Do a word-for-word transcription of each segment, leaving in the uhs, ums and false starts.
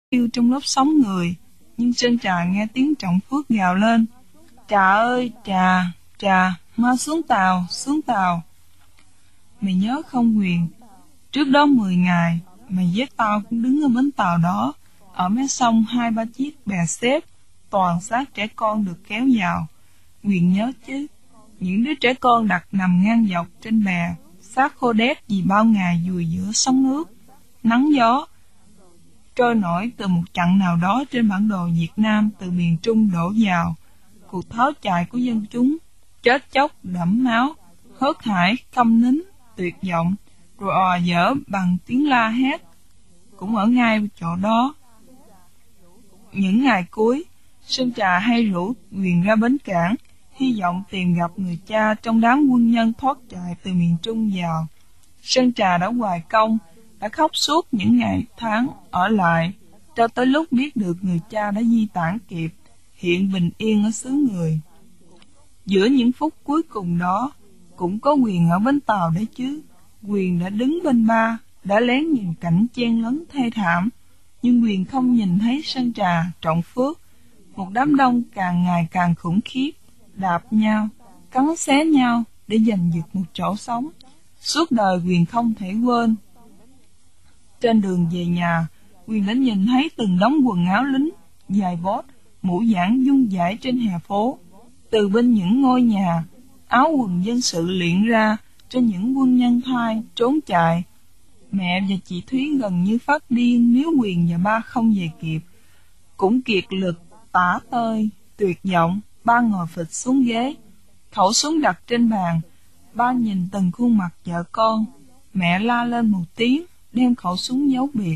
kêu trong lớp sóng người, nhưng Sơn Trà nghe tiếng Trọng Phước gào lên: "Trà ơi, Trà, Trà, mau xuống tàu, xuống tàu." Mày nhớ không Huyền, trước đó mười ngày, mày với tao cũng đứng ở bến tàu đó, ở mé sông hai ba chiếc bè xếp, toàn xác trẻ con được kéo vào. Huyền nhớ chứ, những đứa trẻ con đặt nằm ngang dọc trên bè, xác khô đét vì bao ngày vùi giữa sóng nước, nắng gió, trôi nổi từ một chặng nào đó trên bản đồ Việt Nam từ miền Trung đổ vào. Cuộc tháo chạy của dân chúng, chết chóc, đẫm máu, hớt hải, câm nín, tuyệt vọng, rồi òa dở bằng tiếng la hét, cũng ở ngay chỗ đó. Những ngày cuối, Sơn Trà hay rủ Huyền ra bến cảng, hy vọng tìm gặp người cha trong đám quân nhân thoát chạy từ miền Trung vào. Sơn Trà đã hoài công, đã khóc suốt những ngày tháng ở lại, cho tới lúc biết được người cha đã di tản kịp, hiện bình yên ở xứ người. Giữa những phút cuối cùng đó, cũng có Huyền ở bến tàu đấy chứ. Huyền đã đứng bên ba, đã lén nhìn cảnh chen lấn thê thảm, nhưng Huyền không nhìn thấy Sơn Trà, Trọng Phước. Một đám đông càng ngày càng khủng khiếp, đạp nhau, cắn xé nhau để giành giật một chỗ sống. Suốt đời Huyền không thể quên. Trên đường về nhà, Huyền đã nhìn thấy từng đống quần áo lính, dài bót, mũ giãn dung dãi trên hè phố. Từ bên những ngôi nhà, áo quần dân sự liệng ra trên những quân nhân thai trốn chạy. Mẹ và chị Thúy gần như phát điên nếu Huyền và ba không về kịp. Cũng kiệt lực, tả tơi, tuyệt vọng, ba ngồi phịch xuống ghế, khẩu súng đặt trên bàn. Ba nhìn từng khuôn mặt vợ con. Mẹ la lên một tiếng, đem khẩu súng giấu biệt.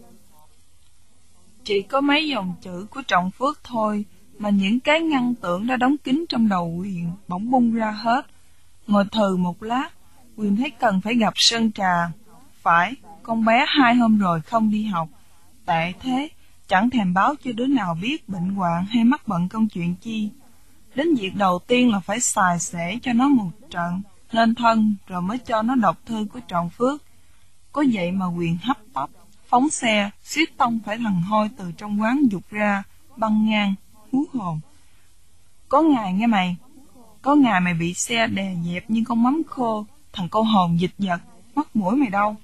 Chỉ có mấy dòng chữ của Trọng Phước thôi, mà những cái ngăn tưởng đã đóng kín trong đầu Huyền bỗng bung ra hết. Ngồi thừ một lát, Huyền thấy cần phải gặp Sơn Trà. Phải, con bé hai hôm rồi không đi học. Tệ thế, chẳng thèm báo cho đứa nào biết bệnh hoạn hay mắc bận công chuyện chi. Đến việc đầu tiên là phải xài xể cho nó một trận, nên thân, rồi mới cho nó đọc thư của Trọng Phước. Có vậy mà Huyền hấp tấp, phóng xe, suýt tông phải thằng Hôi từ trong quán dục ra, băng ngang, hú hồn. Có ngày nghe mày, có ngày mày bị xe đè dẹp như con mắm khô, thằng cô hồn dịch giật, mắt mũi mày đâu.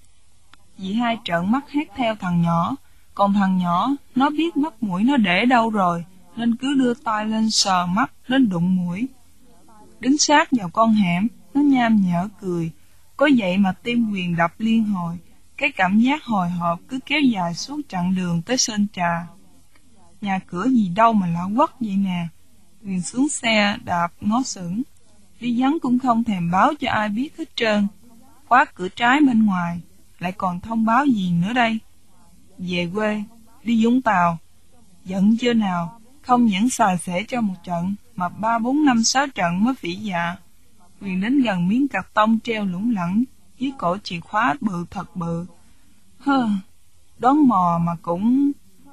Dì hai trợn mắt hét theo thằng nhỏ, còn thằng nhỏ, nó biết mắt mũi nó để đâu rồi, nên cứ đưa tay lên sờ mắt, đến đụng mũi. Đứng sát vào con hẻm, nó nham nhở cười, có vậy mà tim Huyền đập liên hồi, cái cảm giác hồi hộp cứ kéo dài suốt chặng đường tới Sơn Trà. Nhà cửa gì đâu mà lạ quắc vậy nè. Huyền xuống xe, đạp, ngó sững. Đi vắng cũng không thèm báo cho ai biết hết trơn. Khóa cửa trái bên ngoài, lại còn thông báo gì nữa đây? Về quê, đi Vũng Tàu. Giận chưa nào, không những xài xể cho một trận, mà ba bốn năm sáu trận mới phỉ dạ. Huyền đến gần miếng cạc tông treo lủng lẳng, dưới cổ chìa khóa bự thật bự. Hơ, đón mò mà cũng...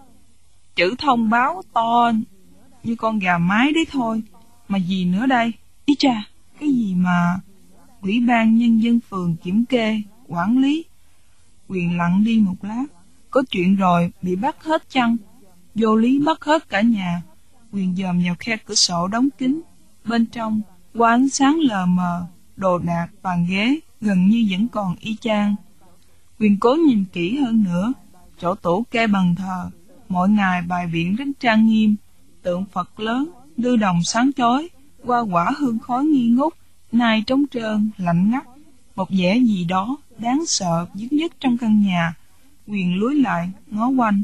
chữ thông báo to như con gà mái đấy thôi. Mà gì nữa đây? Ý cha, cái gì mà... Ủy ban Nhân dân phường kiểm kê, quản lý. Huyền lặng đi một lát. Có chuyện rồi, bị bắt hết chăng? Vô lý bắt hết cả nhà. Huyền dòm vào khe cửa sổ đóng kín. Bên trong, qua ánh sáng lờ mờ, đồ đạc, bàn ghế, gần như vẫn còn y chang. Huyền cố nhìn kỹ hơn nữa. Chỗ tủ kê bàn thờ, mỗi ngày bài biện rất trang nghiêm. Tượng Phật lớn, đưa đồng sáng chói, hoa quả hương khói nghi ngút, nay trống trơn, lạnh ngắt. Một vẻ gì đó đáng sợ dứt dứt trong căn nhà. Huyền lúi lại, ngó quanh.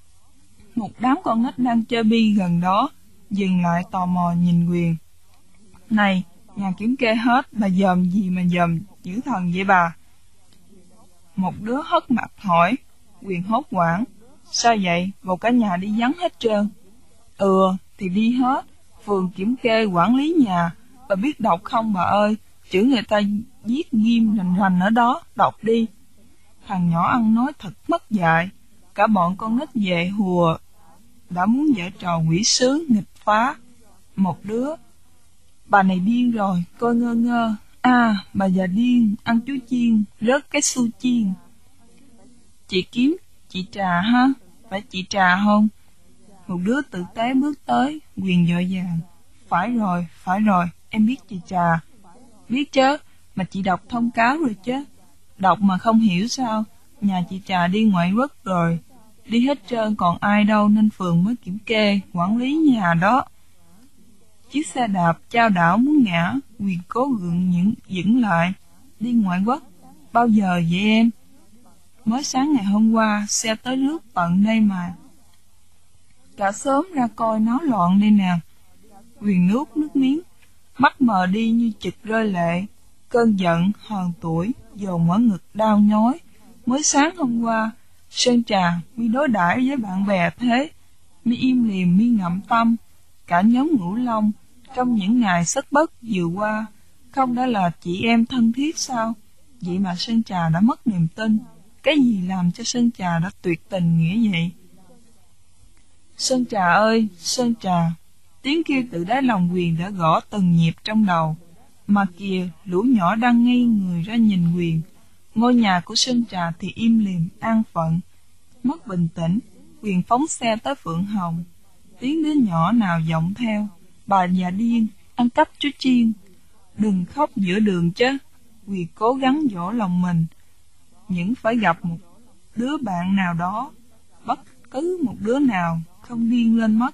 Một đám con nít đang chơi bi gần đó, dừng lại tò mò nhìn Huyền. Này, nhà kiểm kê hết, bà dòm gì mà dòm dữ thần vậy bà? Một đứa hất mặt hỏi. Huyền hốt hoảng. Sao vậy, bộ cả nhà đi vắng hết trơn? Ừ, thì đi hết. Phường kiểm kê quản lý nhà. Bà biết đọc không bà ơi? Chữ người ta viết ghim rành rành ở đó, đọc đi. Thằng nhỏ ăn nói thật mất dạy. Cả bọn con nít về hùa đã muốn giở trò quỷ sứ nghịch phá. Một đứa: bà này điên rồi, coi ngơ ngơ. À, bà già điên, ăn chú chiên, rớt cái xu chiên. Chị Kiếm, chị Trà ha? phải chị Trà không? Một đứa tử tế bước tới, Quyền vội vàng. Phải rồi, phải rồi, em biết chị Trà. Biết chứ, mà chị đọc thông cáo rồi chứ. Đọc mà không hiểu sao, nhà chị Trà đi ngoại quốc rồi. Đi hết trơn còn ai đâu nên phường mới kiểm kê, quản lý nhà đó. Chiếc xe đạp chao đảo muốn ngã, Quyền cố gượng những dững lại. Đi ngoại quốc, bao giờ vậy em? Mới sáng ngày hôm qua, xe tới rước tận đây mà. Cả sớm ra coi náo loạn đây nè. Quyền nuốt nước miếng, mắt mờ đi như chực rơi lệ. Cơn giận, hờn tuổi, dồn ở ngực đau nhói. Mới sáng hôm qua, Sơn Trà mi đối đãi với bạn bè thế, mi im lìm mi ngậm tâm. Cả nhóm Ngũ Long trong những ngày sất bất vừa qua không đã là chị em thân thiết sao? Vậy mà Sơn Trà đã mất niềm tin. Cái gì làm cho Sơn Trà đã tuyệt tình nghĩa vậy? Sơn Trà ơi, Sơn Trà! Tiếng kêu từ đáy lòng Quyền đã gõ từng nhịp trong đầu. Mà kìa, lũ nhỏ đang ngây người ra nhìn Quyền. Ngôi nhà của Sơn Trà thì im lìm, an phận. Mất bình tĩnh, Quyền phóng xe tới Phượng Hồng. Tiếng đứa nhỏ nào vọng theo. Bà già điên, ăn cắp chú Chiên. Đừng khóc giữa đường chứ. Quyền cố gắng dỗ lòng mình. Những phải gặp một đứa bạn nào đó, bất cứ một đứa nào không điên lên mất.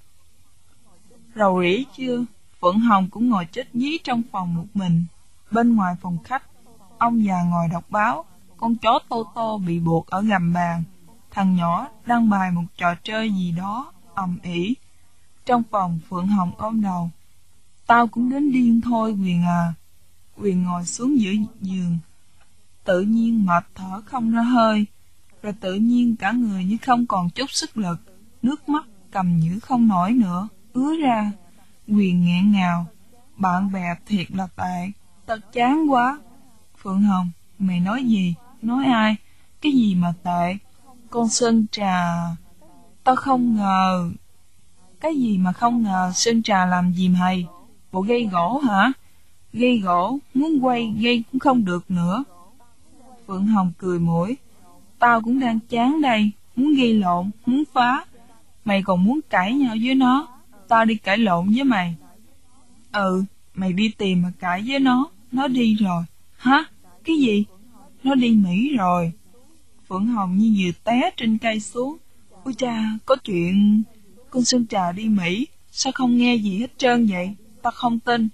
Rầu rĩ chưa, Phượng Hồng cũng ngồi chết dí trong phòng một mình. Bên ngoài phòng khách, ông già ngồi đọc báo, con chó Tô Tô bị buộc ở gầm bàn. Thằng nhỏ đang bài một trò chơi gì đó, ầm ĩ. Trong phòng, Phượng Hồng ôm đầu. Tao cũng đến điên thôi Quyền à. Quyền ngồi xuống giữa giường, tự nhiên mệt thở không ra hơi, rồi tự nhiên cả người như không còn chút sức lực, nước mắt cầm giữ không nổi nữa, ứa ra. Quyền nghẹn ngào, bạn bè thiệt là tệ, tao chán quá. Phượng Hồng, mày nói gì? Nói ai? Cái gì mà tệ? Con Sơn Trà... Tao không ngờ... Cái gì mà không ngờ? Sơn Trà làm gì mày? Bộ gây gỗ hả? Gây gỗ, muốn quay gây cũng không được nữa. Phượng Hồng cười mũi. Tao cũng đang chán đây, muốn gây lộn, muốn phá. Mày còn muốn cãi nhau với nó, tao đi cãi lộn với mày. Ừ, mày đi tìm mà cãi với nó, nó đi rồi. Hả? Cái gì? Nó đi Mỹ rồi. Phượng Hồng như vừa té trên cây xuống. Ôi cha, có chuyện... Con Sơn Trà đi Mỹ, sao không nghe gì hết trơn vậy? Tao không tin.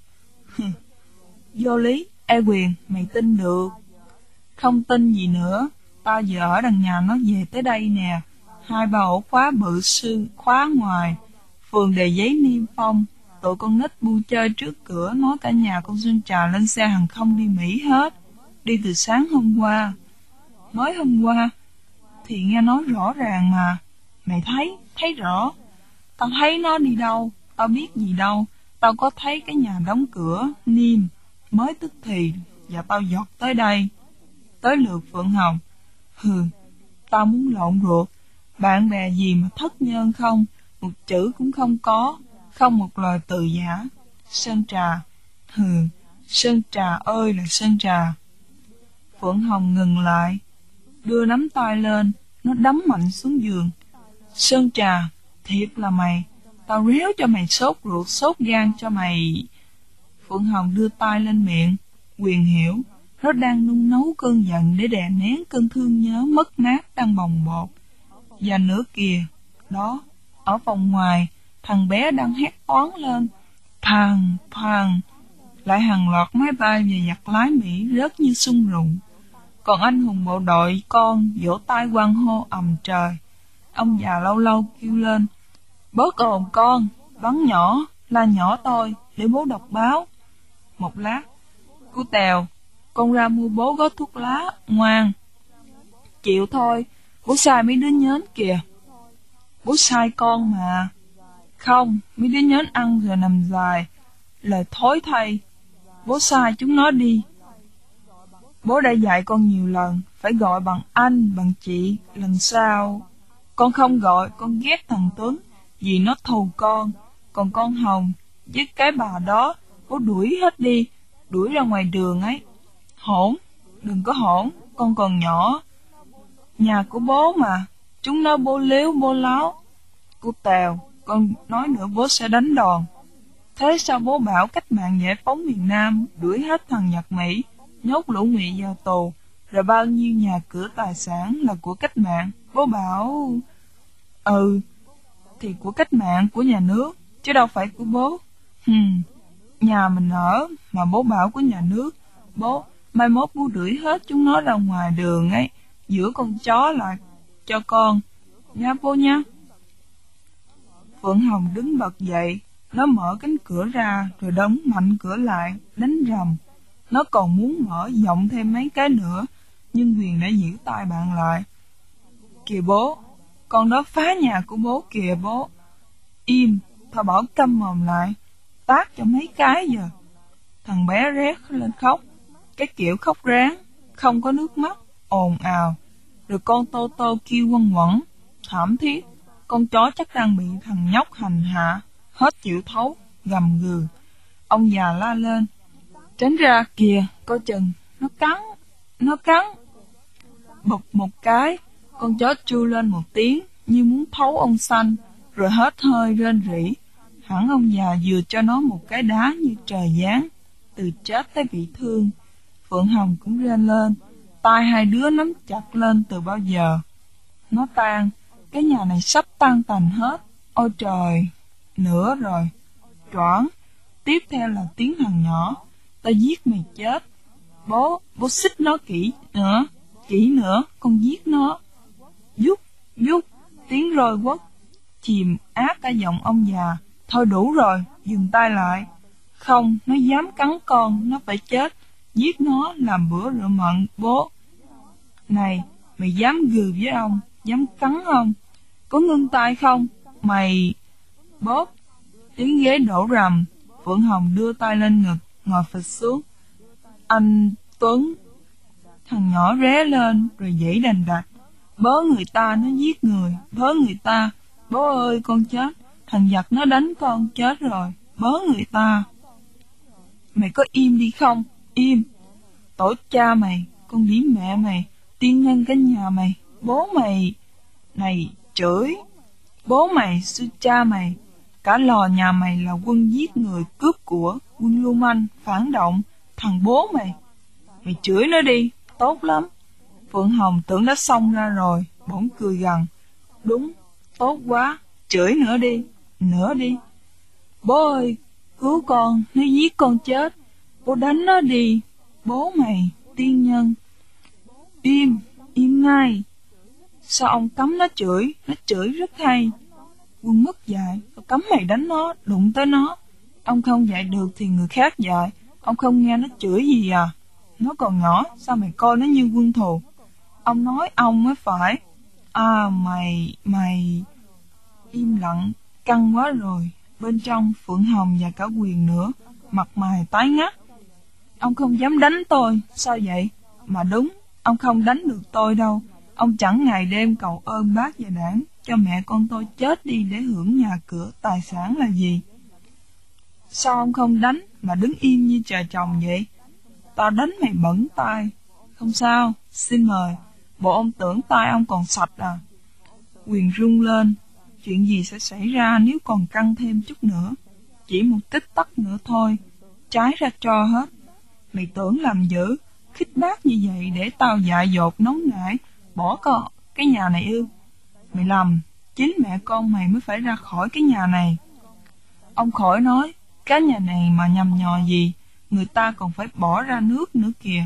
Vô lý, e Quyền, mày tin được. Không tin gì nữa, tao vừa ở đằng nhà nó về tới đây nè. Hai ba ổ khóa bự sư khóa ngoài, phường đề giấy niêm phong. Tụi con nít bu chơi trước cửa, nói cả nhà con Sơn Trà lên xe hàng không đi Mỹ hết. Đi từ sáng hôm qua. Mới hôm qua thì nghe nói rõ ràng mà. Mày thấy, thấy rõ. Tao thấy nó đi đâu, tao biết gì đâu. Tao có thấy cái nhà đóng cửa, niêm, mới tức thì, và tao giọt tới đây. Tới lượt Phượng Hồng. Hừ, tao muốn lộn ruột. Bạn bè gì mà thất nhân không, một chữ cũng không có, không một lời từ giả. Sơn Trà, hừ, Sơn Trà ơi là Sơn Trà. Phượng Hồng ngừng lại, đưa nắm tay lên, nó đấm mạnh xuống giường. Sơn Trà, thiệt là mày, tao réo cho mày sốt ruột, sốt gan cho mày. Phượng Hồng đưa tay lên miệng. Quyền hiểu, nó đang nung nấu cơn giận để đè nén cơn thương nhớ mất mát đang bồng bột. Và nữa kìa, đó, ở phòng ngoài, thằng bé đang hét toáng lên. Phàn, phàn, lại hàng loạt máy bay và giặc lái Mỹ rớt như sung rụng. Còn anh hùng bộ đội con vỗ tay hoan hô ầm trời. Ông già lâu lâu kêu lên. Bớt ồn con, bắn nhỏ, la nhỏ tôi, để bố đọc báo. Một lát, cô Tèo, con ra mua bố gói thuốc lá, ngoan. Chịu thôi, bố sai mấy đứa nhến kìa. Bố sai con mà. Không, mấy đứa nhến ăn rồi nằm dài. Lời thối thay. Bố sai chúng nó đi. Bố đã dạy con nhiều lần, phải gọi bằng anh, bằng chị. Lần sau, con không gọi, con ghét thằng Tuấn, vì nó thù con. Còn con Hồng, với cái bà đó, bố đuổi hết đi, đuổi ra ngoài đường ấy. Hỗn, đừng có hỗn, con còn nhỏ. Nhà của bố mà, Chúng nói bố lếu bố láo. Cô Tèo, con nói nữa bố sẽ đánh đòn. Thế sao bố bảo cách mạng giải phóng miền Nam đuổi hết thằng Nhật Mỹ, nhốt lũ Ngụy vào tù, rồi bao nhiêu nhà cửa tài sản là của cách mạng? Bố bảo... Ừ, thì của cách mạng, của nhà nước, chứ đâu phải của bố. Hừm, nhà mình ở mà bố bảo của nhà nước. Bố, mai mốt bố đuổi hết chúng nó ra ngoài đường ấy, giữa con chó lại cho con. Nha bố nha. Phượng Hồng đứng bật dậy, nó mở cánh cửa ra rồi đóng mạnh cửa lại, đánh rầm. Nó còn muốn mở rộng thêm mấy cái nữa, nhưng Huyền đã giữ tay bạn lại. Kìa bố, con đó phá nhà của bố kìa bố. Im, tao bảo câm mồm lại, tát cho mấy cái giờ. Thằng bé rét lên khóc, cái kiểu khóc ráng, không có nước mắt, ồn ào. Rồi con Tô Tô kêu quăng quẩn, thảm thiết. Con chó chắc đang bị thằng nhóc hành hạ, hết chịu thấu, gầm gừ. Ông già la lên, tránh ra kìa, coi chừng, nó cắn, nó cắn. Bụp một cái, con chó chu lên một tiếng, như muốn thấu ông xanh, rồi hết hơi rên rỉ. Hẳn ông già vừa cho nó một cái đá như trời giáng, từ chết tới bị thương. Phượng Hồng cũng rên lên, tay hai đứa nắm chặt lên từ bao giờ. Nó tan, cái nhà này sắp tan tành hết. Ôi trời, nữa rồi. Choảng, tiếp theo là tiếng thằng nhỏ, ta giết mày chết. Bố, bố xích nó kỹ nữa, kỹ nữa, con giết nó. Dút, dút, tiếng roi quất, chìm át cả giọng ông già. Thôi đủ rồi, dừng tay lại. Không, nó dám cắn con, nó phải chết. Giết nó làm bữa rượu mận, bố. Này, mày dám gừ với ông, dám cắn không? Có ngưng tay không? Mày... Bóp, tiếng ghế đổ rầm. Phượng Hồng đưa tay lên ngực, ngồi phịch xuống. Anh Tuấn. Thằng nhỏ ré lên, rồi giãy đành đạch. Bớ người ta, nó giết người, bớ người ta. Bố ơi, con chết. Thằng giặc nó đánh con, chết rồi. Bớ người ta. Mày có im đi không? Im. Tổ cha mày, con đĩ mẹ mày, tiên nhân cả nhà mày, bố mày. Này, chửi. Bố mày, sư cha mày, cả lò nhà mày là quân giết người, cướp của, quân lưu manh, phản động, thằng bố mày. Mày chửi nó đi, tốt lắm. Phượng Hồng tưởng đã xong ra rồi, bỗng cười gằn. Đúng, tốt quá, chửi nữa đi, nữa đi. Bố ơi, cứu con, nó giết con chết. Bố đánh nó đi, bố mày, tiên nhân. Im, im ngay. Sao ông cấm nó chửi, nó chửi rất hay. Quân mất dạy, cấm mày đánh nó, đụng tới nó. Ông không dạy được thì người khác dạy. Ông không nghe nó chửi gì à? Nó còn nhỏ, sao mày coi nó như quân thù? Ông nói ông mới phải. À mày, mày... Im lặng, căng quá rồi. Bên trong Phượng Hồng và cả Quyền nữa, mặt mày tái ngắt. Ông không dám đánh tôi, sao vậy? Mà đúng, ông không đánh được tôi đâu. Ông chẳng ngày đêm cầu ơn bác và đảng cho mẹ con tôi chết đi để hưởng nhà cửa, tài sản là gì? Sao ông không đánh mà đứng im như trời trồng vậy? Tao đánh mày bẩn tay. Không sao, xin mời. Bộ ông tưởng tay ông còn sạch à? Quyền rung lên. Chuyện gì sẽ xảy ra nếu còn căng thêm chút nữa? Chỉ một tích tắc nữa thôi, trái ra cho hết. Mày tưởng làm dữ, khích bác như vậy để tao dại dột nóng nảy, bỏ con cái nhà này ư? Mày lầm, chính mẹ con mày mới phải ra khỏi cái nhà này. Ông khỏi nói, cái nhà này mà nhầm nhò gì, người ta còn phải bỏ ra nước nữa kìa.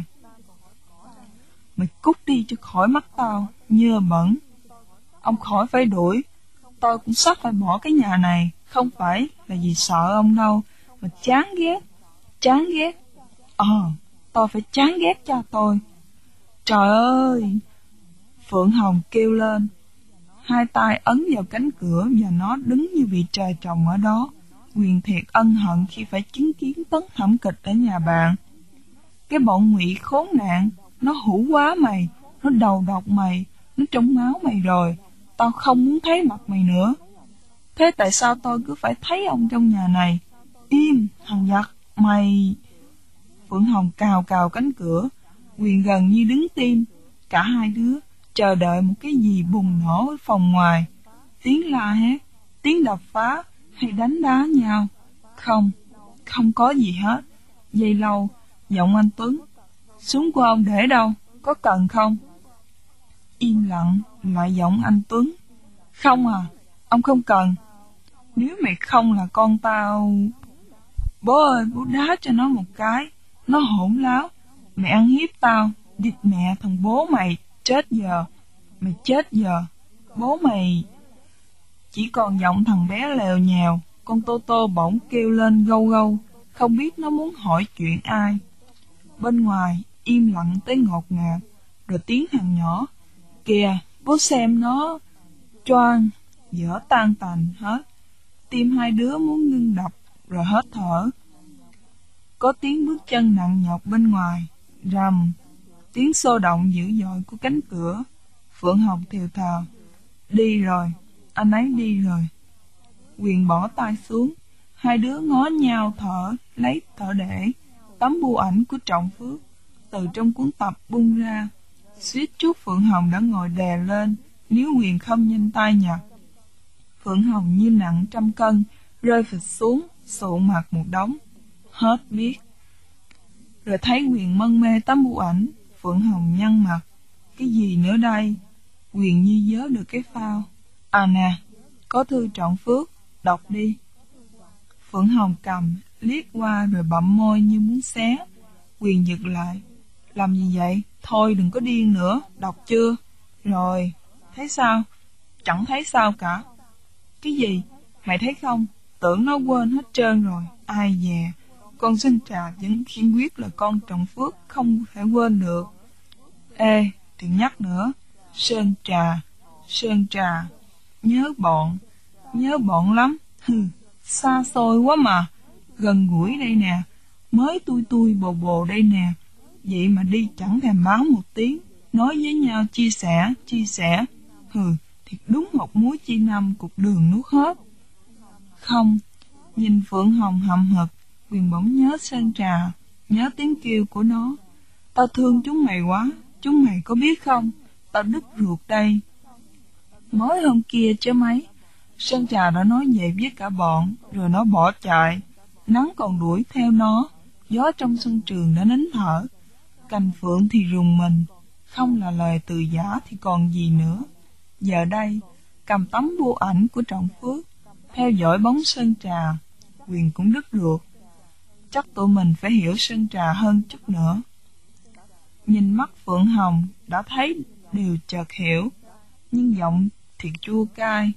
Mày cút đi cho khỏi mắt tao, nhơ bẩn. Ông khỏi phải đuổi, tôi cũng sắp phải bỏ cái nhà này, không phải là vì sợ ông đâu, mà chán ghét, chán ghét. Ờ, tôi phải chán ghét cha tôi. Trời ơi! Phượng Hồng kêu lên. Hai tay ấn vào cánh cửa và nó đứng như vị trời trồng ở đó. Quyền thiệt ân hận khi phải chứng kiến tấn thảm kịch ở nhà bạn. Cái bọn Ngụy khốn nạn, nó hủ quá mày, nó đầu độc mày, nó trống máu mày rồi. Tao không muốn thấy mặt mày nữa. Thế tại sao tôi cứ phải thấy ông trong nhà này? Im, thằng giặc, mày... Phượng Hồng cào cào cánh cửa, Quyền gần như đứng tim. Cả hai đứa chờ đợi một cái gì bùng nổ ở phòng ngoài. Tiếng la hét, tiếng đập phá hay đánh đá nhau. Không, không có gì hết. Giây lâu, giọng anh Tuấn: "Súng của ông để đâu? Có cần không?" Im lặng, lại giọng anh Tuấn: "Không à, ông không cần. Nếu mày không là con tao... Bố ơi, bố đá cho nó một cái. Nó hỗn láo. Mày ăn hiếp tao, địt mẹ thằng bố mày, chết giờ. Mày chết giờ. Bố mày..." Chỉ còn giọng thằng bé lèo nhèo. Con Tô Tô bỗng kêu lên gâu gâu, không biết nó muốn hỏi chuyện ai. Bên ngoài im lặng tới ngột ngạt. Rồi tiếng thằng nhỏ: "Kìa, bố xem nó..." Choang, dở tan tành hết. Tim hai đứa muốn ngưng đập, rồi hết thở. Có tiếng bước chân nặng nhọc bên ngoài. Rầm, tiếng xô động dữ dội của cánh cửa. Phượng Hồng thều thào: "Đi rồi, anh ấy đi rồi." Quyền bỏ tay xuống. Hai đứa ngó nhau thở, lấy thở để. Tấm bưu ảnh của Trọng Phước từ trong cuốn tập bung ra. Suýt chút Phượng Hồng đã ngồi đè lên, nếu Quyền không nhanh tay nhặt. Phượng Hồng như nặng trăm cân, rơi phịch xuống, sụ mặt một đống. Hết biết. Rồi thấy Quyền mân mê tấm bưu ảnh. Phượng Hồng nhăn mặt. Cái gì nữa đây? Quyền như nhớ được cái phao. À nè, có thư Trọng Phước, đọc đi. Phượng Hồng cầm, liếc qua rồi bậm môi như muốn xé. Quyền giật lại. Làm gì vậy? Thôi đừng có điên nữa, đọc chưa? Rồi, thấy sao? Chẳng thấy sao cả. Cái gì? Mày thấy không? Tưởng nó quên hết trơn rồi. Ai dè, con Sơn Trà vẫn kiên quyết là con Trọng Phước không thể quên được. Ê, đừng nhắc nữa. Sơn Trà, Sơn Trà, nhớ bọn, nhớ bọn lắm. Hừ, xa xôi quá mà. Gần gũi đây nè, mới tui tui bồ bồ đây nè. Vậy mà đi chẳng thèm báo một tiếng, nói với nhau chia sẻ, chia sẻ. Hừ, thiệt đúng một muối chi năm cục đường nuốt hết. Không, nhìn Phượng Hồng hậm hực, Quyền bỗng nhớ Sơn Trà, nhớ tiếng kêu của nó. Tao thương chúng mày quá, chúng mày có biết không? Tao đứt ruột đây. Mới hôm kia chứ mấy, Sơn Trà đã nói vậy với cả bọn, rồi nó bỏ chạy. Nắng còn đuổi theo nó, gió trong sân trường đã nín thở. Cành phượng thì rùng mình, không là lời từ giả thì còn gì nữa. Giờ đây, cầm tấm bưu ảnh của Trọng Phước, theo dõi bóng Sơn Trà, Quyền cũng đứt ruột. Chắc tụi mình phải hiểu Sơn Trà hơn chút nữa. Nhìn mắt Phượng Hồng đã thấy điều chợt hiểu, nhưng giọng thiệt chua cay.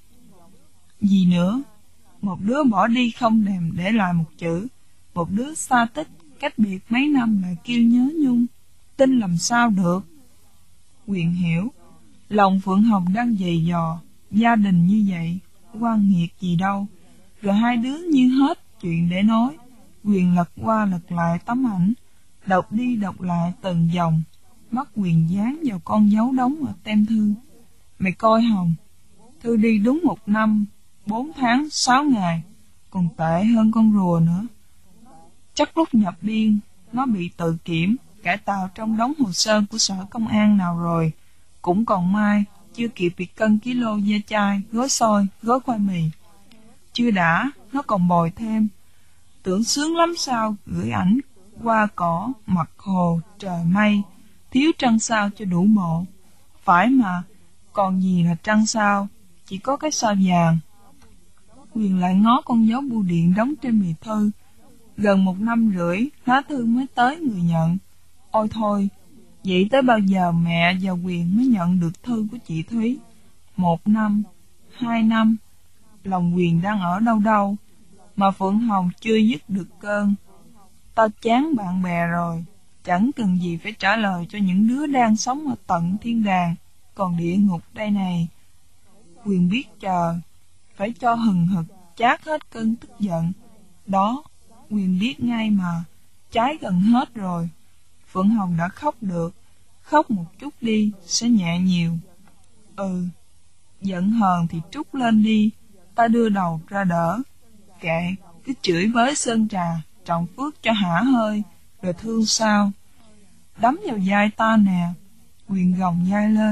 Gì nữa? Một đứa bỏ đi không thèm để lại một chữ, một đứa xa tích, cách biệt mấy năm lại kêu nhớ nhung, tin làm sao được? Quyền hiểu, lòng Phượng Hồng đang dày dò, gia đình như vậy, oan nghiệt gì đâu. Rồi hai đứa như hết chuyện để nói. Quyền lật qua lật lại tấm ảnh, đọc đi đọc lại từng dòng. Mắt Quyền dán vào con dấu đóng ở tem thư. Mày coi Hồng, thư đi đúng một năm, bốn tháng, sáu ngày, còn tệ hơn con rùa nữa. Chắc lúc nhập biên, nó bị tự kiểm, cải tạo trong đống hồ sơ của sở công an nào rồi. Cũng còn may, chưa kịp việc cân ký-lô da chai, gói xôi, gói khoai mì. Chưa đã, nó còn bồi thêm. Tưởng sướng lắm sao, gửi ảnh qua cỏ, mặt hồ, trời mây, thiếu trăng sao cho đủ bộ. Phải mà, còn gì là trăng sao, chỉ có cái sao vàng. Quyền lại ngó con dấu bưu điện đóng trên bì thư. Gần một năm rưỡi, lá thư mới tới người nhận. Ôi thôi, vậy tới bao giờ mẹ và Quyền mới nhận được thư của chị Thúy? Một năm, hai năm, lòng Quyền đang ở đâu đâu, mà Phượng Hồng chưa dứt được cơn. Tao chán bạn bè rồi, chẳng cần gì phải trả lời cho những đứa đang sống ở tận thiên đàng, còn địa ngục đây này. Quyền biết chờ, phải cho hừng hực, chát hết cơn tức giận. Đó, Quyền biết ngay mà, trái gần hết rồi. Phượng Hồng đã khóc được, khóc một chút đi, sẽ nhẹ nhiều. Ừ, giận hờn thì trút lên đi, ta đưa đầu ra đỡ. Kệ, cứ chửi với Sơn Trà, Trọng Phước cho hả hơi, rồi thương sao. Đấm vào vai ta nè. Quyền gồng vai lên,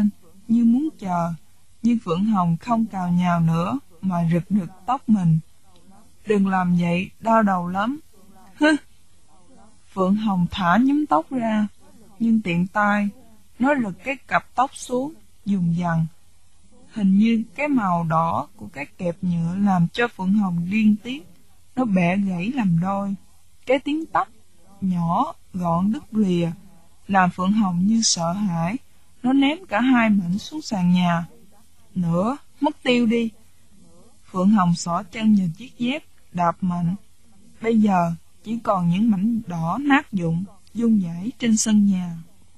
như muốn chờ, nhưng Phượng Hồng không cào nhào nữa mà rực rực tóc mình. Đừng làm vậy, đau đầu lắm. Hứ! Phượng Hồng thả nhúm tóc ra, nhưng tiện tay, nó rực cái cặp tóc xuống, dùng dằn. Hình như cái màu đỏ của cái kẹp nhựa làm cho Phượng Hồng liên tiếp, nó bẻ gãy làm đôi. Cái tiếng tách, nhỏ, gọn đứt lìa, làm Phượng Hồng như sợ hãi, nó ném cả hai mảnh xuống sàn nhà. Nữa, mất tiêu đi. Phượng Hồng xỏ chân vào chiếc dép, đạp mạnh. Bây giờ, chỉ còn những mảnh đỏ nát vụn, vung vãi trên sân nhà.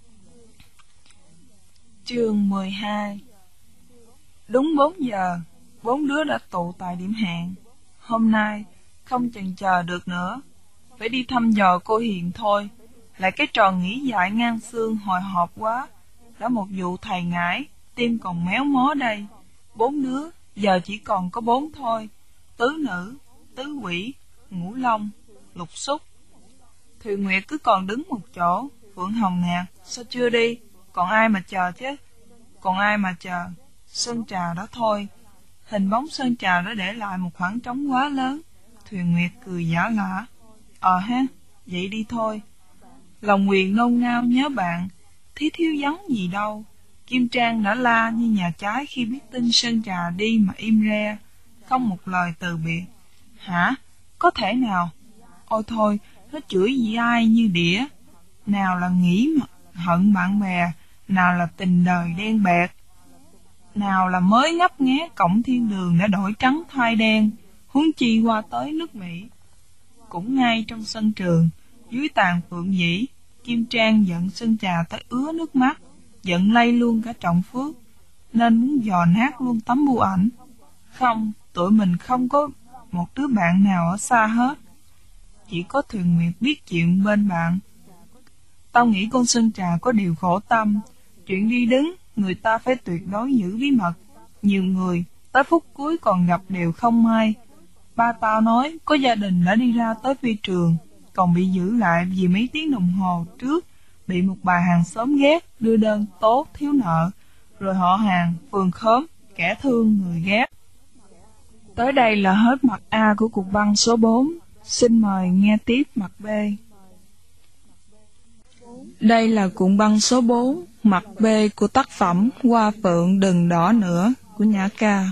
Chương mười hai. Đúng bốn giờ, bốn đứa đã tụ tại điểm hẹn. Hôm nay, không chần chờ được nữa, phải đi thăm dò cô Hiền thôi. Lại cái trò nghĩ dại ngang xương hồi hộp quá. Đã một vụ thầy ngải, tim còn méo mó đây. Bốn đứa, giờ chỉ còn có bốn thôi. Tứ nữ, tứ quỷ, ngũ long, lục xúc. Thùy Nguyệt cứ còn đứng một chỗ. Phượng Hồng nè, sao chưa đi? Còn ai mà chờ chứ? Còn ai mà chờ? Sơn Trà đó thôi. Hình bóng Sơn Trà đã để lại một khoảng trống quá lớn. Thùy Nguyệt cười giả lả. Ờ ha, vậy đi thôi. Lòng Nguyền nôn nao nhớ bạn, thí thiếu vắng gì đâu. Kim Trang đã la như nhà trái khi biết tin Sơn Trà đi mà im re, không một lời từ biệt. Hả? Có thể nào? Ôi thôi, nó chửi gì ai như đĩa. Nào là nghĩ mà hận bạn bè, nào là tình đời đen bẹt, nào là mới ngấp nghé cổng thiên đường đã đổi trắng thay đen, huống chi qua tới nước Mỹ. Cũng ngay trong sân trường, dưới tàn phượng dĩ, Kim Trang giận Sơn Trà tới ứa nước mắt, giận lây luôn cả Trọng Phước, nên muốn dò nát luôn tấm bưu ảnh. Không, tụi mình không có một đứa bạn nào ở xa hết. Chỉ có Thùy Nguyệt biết chuyện bên bạn. Tao nghĩ con Sơn Trà có điều khổ tâm. Chuyện đi đứng, người ta phải tuyệt đối giữ bí mật. Nhiều người, tới phút cuối còn gặp điều không may. Ba tao nói, có gia đình đã đi ra tới phi trường, còn bị giữ lại vì mấy tiếng đồng hồ trước, bị một bà hàng xóm ghét, đưa đơn tố thiếu nợ, rồi họ hàng, phường khóm, kẻ thương người ghét. Tới đây là hết mặt A của cuộc băng số bốn. Xin mời nghe tiếp mặt B. Đây là cuộn băng số bốn, mặt B của tác phẩm Hoa Phượng Đừng Đỏ Nữa của Nhã Ca.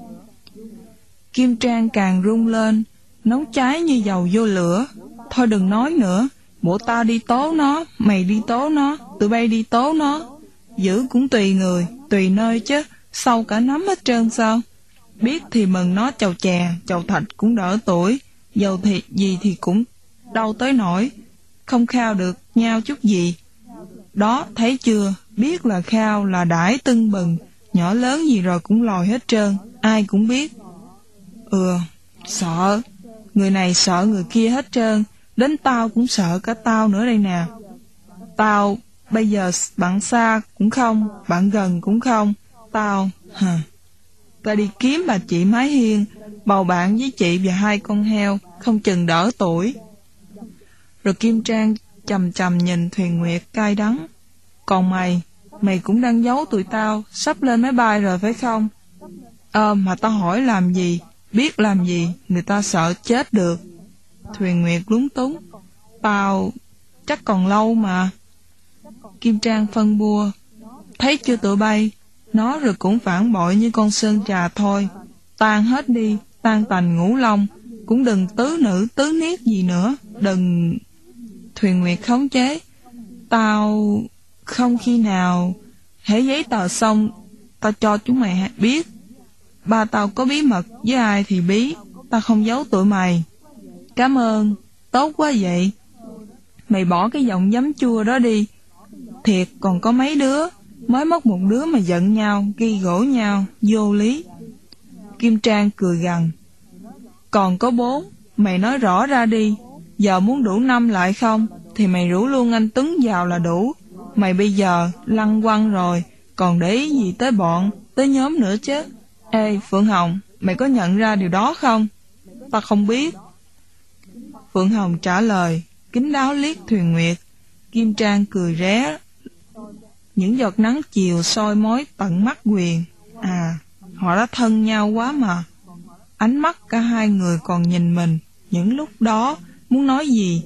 Kim Trang càng rung lên, nóng cháy như dầu vô lửa. Thôi đừng nói nữa, bộ tao đi tố nó, mày đi tố nó, tụi bay đi tố nó. Giữ cũng tùy người, tùy nơi chứ, sâu cả nắm hết trơn sao. Biết thì mừng nó chầu chè, chầu thạch cũng đỡ tuổi, dầu thịt gì thì cũng đau tới nổi, không khao được nhau chút gì. Đó, thấy chưa, biết là khao là đãi tưng bừng, nhỏ lớn gì rồi cũng lòi hết trơn, ai cũng biết. Ừ, sợ, người này sợ người kia hết trơn, đến tao cũng sợ cả tao nữa đây nè. Tao, bây giờ bạn xa cũng không, bạn gần cũng không, tao, hả, tao đi kiếm bà chị Mái Hiên, bầu bạn với chị và hai con heo, không chừng đỡ tuổi. Rồi Kim Trang chầm chầm nhìn Thùy Nguyệt cay đắng. Còn mày, mày cũng đang giấu tụi tao, sắp lên máy bay rồi phải không? Ờ, mà tao hỏi làm gì, biết làm gì, người ta sợ chết được. Thùy Nguyệt lúng túng. Tao, chắc còn lâu mà. Kim Trang phân bua. Thấy chưa tụi bay, nó rồi cũng phản bội như con Sơn Trà thôi. Tan hết đi, tan tành ngũ long, cũng đừng tứ nữ tứ niết gì nữa, đừng... Thùy Nguyệt khống chế. Tao không khi nào hễ giấy tờ xong, tao cho chúng mày biết. Ba tao có bí mật với ai thì bí, tao không giấu tụi mày. Cảm ơn, tốt quá vậy. Mày bỏ cái giọng giấm chua đó đi. Thiệt còn có mấy đứa, mới mất một đứa mà giận nhau, ghi gỗ nhau, vô lý. Kim Trang cười gằn. Còn có bốn, mày nói rõ ra đi. Giờ muốn đủ năm lại không, thì mày rủ luôn anh Tuấn vào là đủ. Mày bây giờ lăng quăng rồi, còn để ý gì tới bọn, tới nhóm nữa chứ. Ê, Phượng Hồng, mày có nhận ra điều đó không? Ta không biết. Phượng Hồng trả lời, kín đáo liếc Thùy Nguyệt. Kim Trang cười ré, những giọt nắng chiều soi mói tận mắt Quyền. À, họ đã thân nhau quá mà. Ánh mắt cả hai người còn nhìn mình. Những lúc đó, muốn nói gì?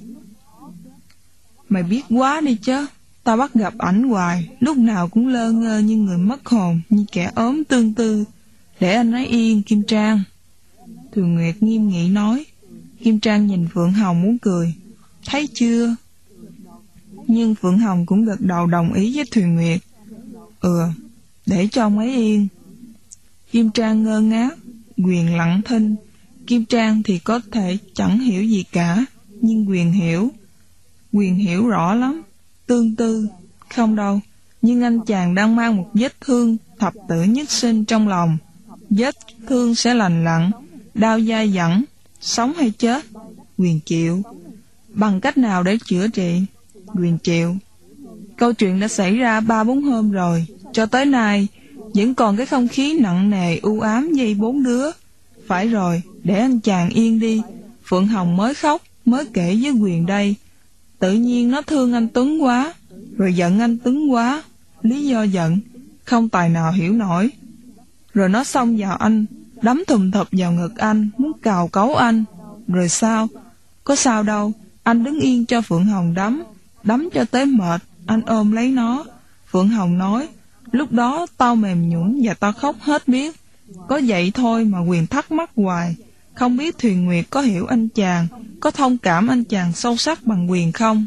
Mày biết quá đi chứ. Tao bắt gặp ảnh hoài, lúc nào cũng lơ ngơ như người mất hồn, như kẻ ốm tương tư. Để anh nói yên, Kim Trang. Thường Nguyệt nghiêm nghị nói. Kim Trang nhìn Phượng Hồng muốn cười. Thấy chưa? Nhưng Phượng Hồng cũng gật đầu đồng ý với Thùy Nguyệt. Ừ, để cho ông ấy yên. Kim Trang ngơ ngác, Quyền lặng thinh. Kim Trang thì có thể chẳng hiểu gì cả, nhưng Quyền hiểu. Quyền hiểu rõ lắm. Tương tư, không đâu, nhưng anh chàng đang mang một vết thương thập tử nhất sinh trong lòng. Vết thương sẽ lành lặn, đau dai dẳng, sống hay chết, Quyền chịu. Bằng cách nào để chữa trị? Quyền chịu. Câu chuyện đã xảy ra ba bốn hôm rồi, cho tới nay vẫn còn cái không khí nặng nề u ám dây bốn đứa. Phải rồi, để anh chàng yên đi. Phượng Hồng mới khóc, mới kể với Quyền đây. Tự nhiên nó thương anh Tuấn quá, rồi giận anh Tuấn quá. Lý do giận, không tài nào hiểu nổi. Rồi nó xông vào anh, đấm thùm thụp vào ngực anh, muốn cào cấu anh. Rồi sao? Có sao đâu, anh đứng yên cho Phượng Hồng đấm, đấm cho tới mệt, anh ôm lấy nó. Phượng Hồng nói, lúc đó tao mềm nhũn và tao khóc hết biết. Có vậy thôi mà Quyền thắc mắc hoài, không biết Thùy Nguyệt có hiểu anh chàng, có thông cảm anh chàng sâu sắc bằng Quyền không?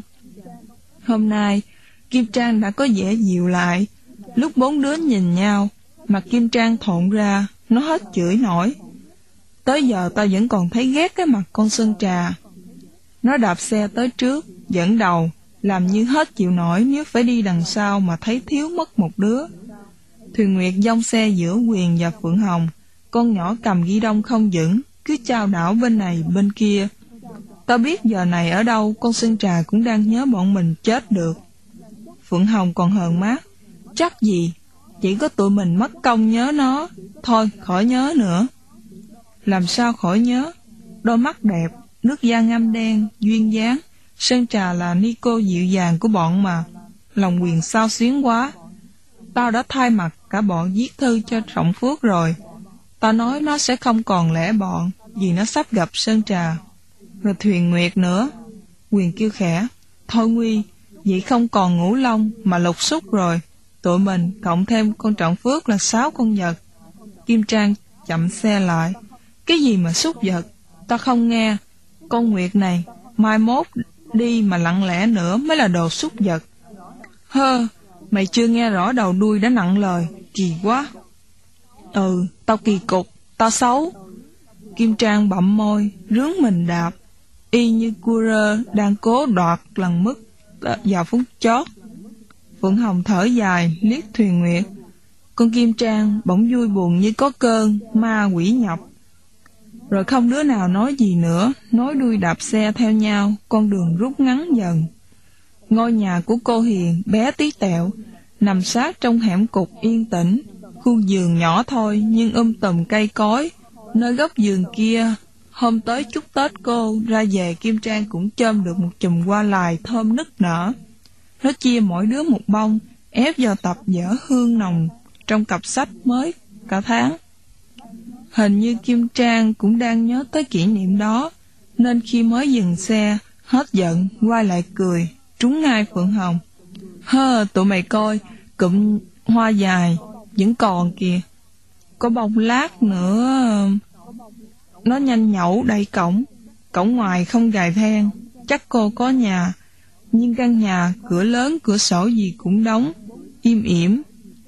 Hôm nay, Kim Trang đã có vẻ dịu lại. Lúc bốn đứa nhìn nhau, mặt Kim Trang thộn ra, nó hết chửi nổi. Tới giờ tao vẫn còn thấy ghét cái mặt con Sơn Trà. Nó đạp xe tới trước, dẫn đầu, làm như hết chịu nổi nếu phải đi đằng sau mà thấy thiếu mất một đứa. Thùy Nguyệt dông xe giữa Quyền và Phượng Hồng, con nhỏ cầm ghi đông không vững, cứ chao đảo bên này bên kia. Tao biết giờ này ở đâu con Sơn Trà cũng đang nhớ bọn mình chết được. Phượng Hồng còn hờn mát. Chắc gì, chỉ có tụi mình mất công nhớ nó. Thôi khỏi nhớ nữa. Làm sao khỏi nhớ? Đôi mắt đẹp, nước da ngăm đen, duyên dáng. Sơn Trà là ni cô dịu dàng của bọn mà. Lòng Quyền sao xuyến quá. Tao đã thay mặt cả bọn viết thư cho Trọng Phước rồi. Tao nói nó sẽ không còn lẻ bọn, vì nó sắp gặp Sơn Trà. Rồi Thùy Nguyệt nữa. Quyền kêu khẽ. Thôi Nguy, vậy không còn Ngũ Long mà Lục Xúc rồi. Tụi mình cộng thêm con Trọng Phước là sáu con vật. Kim Trang chậm xe lại. Cái gì mà xúc vật? Tao không nghe. Con Nguyệt này, mai mốt đi mà lặng lẽ nữa mới là đồ xúc vật. Hơ, mày chưa nghe rõ đầu đuôi đã nặng lời. Kỳ quá. Ừ, tao kỳ cục, tao xấu. Kim Trang bậm môi, rướn mình đạp, y như cua rơ đang cố đoạt lần mức vào phút chót. Phượng Hồng thở dài, liếc Thùy Nguyệt. Con Kim Trang bỗng vui buồn như có cơn ma quỷ nhập. Rồi không đứa nào nói gì nữa, nối đuôi đạp xe theo nhau, con đường rút ngắn dần. Ngôi nhà của cô Hiền bé tí tẹo, nằm sát trong hẻm cục yên tĩnh, khu vườn nhỏ thôi nhưng um tùm cây cối. Nơi góc vườn kia, hôm tới chúc Tết cô ra về, Kim Trang cũng chôm được một chùm hoa lài thơm nức nở. Nó chia mỗi đứa một bông, ép vào tập dở hương nồng trong cặp sách mới cả tháng. Hình như Kim Trang cũng đang nhớ tới kỷ niệm đó, nên khi mới dừng xe, hết giận, quay lại cười, trúng ngay Phượng Hồng. Hơ, tụi mày coi, cụm hoa dài, vẫn còn kìa. Có bông lát nữa. Nó nhanh nhẩu đẩy cổng. Cổng ngoài không gài then, chắc cô có nhà. Nhưng căn nhà, cửa lớn, cửa sổ gì cũng đóng, im ỉm.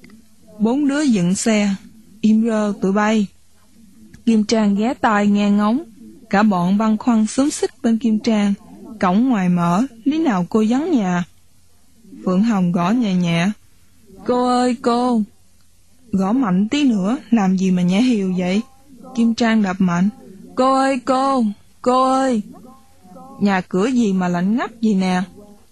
Bốn đứa dựng xe. Im rơ tụi bay. Kim Trang ghé tai nghe ngóng. Cả bọn băn khoăn xúm xích bên Kim Trang. Cổng ngoài mở, lý nào cô vắng nhà. Phượng Hồng gõ nhẹ nhẹ. Cô ơi cô. Gõ mạnh tí nữa, làm gì mà nhẹ hiều vậy? Kim Trang đập mạnh. Cô ơi cô, cô ơi. Nhà cửa gì mà lạnh ngắt gì nè?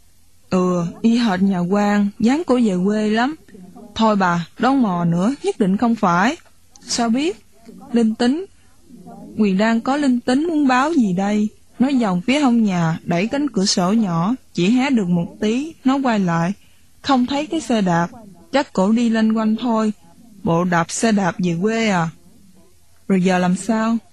Ừ, y hệt nhà quan, dáng cô về quê lắm. Thôi bà, đón mò nữa, nhất định không phải. Sao biết? Linh tính. Quyền đang có linh tính muốn báo gì đây? Nó vòng phía hông nhà, đẩy cánh cửa sổ nhỏ, chỉ hé được một tí, nó quay lại. Không thấy cái xe đạp. Chắc cổ đi lanh quanh thôi. Bộ đạp xe đạp về quê à? Rồi giờ làm sao?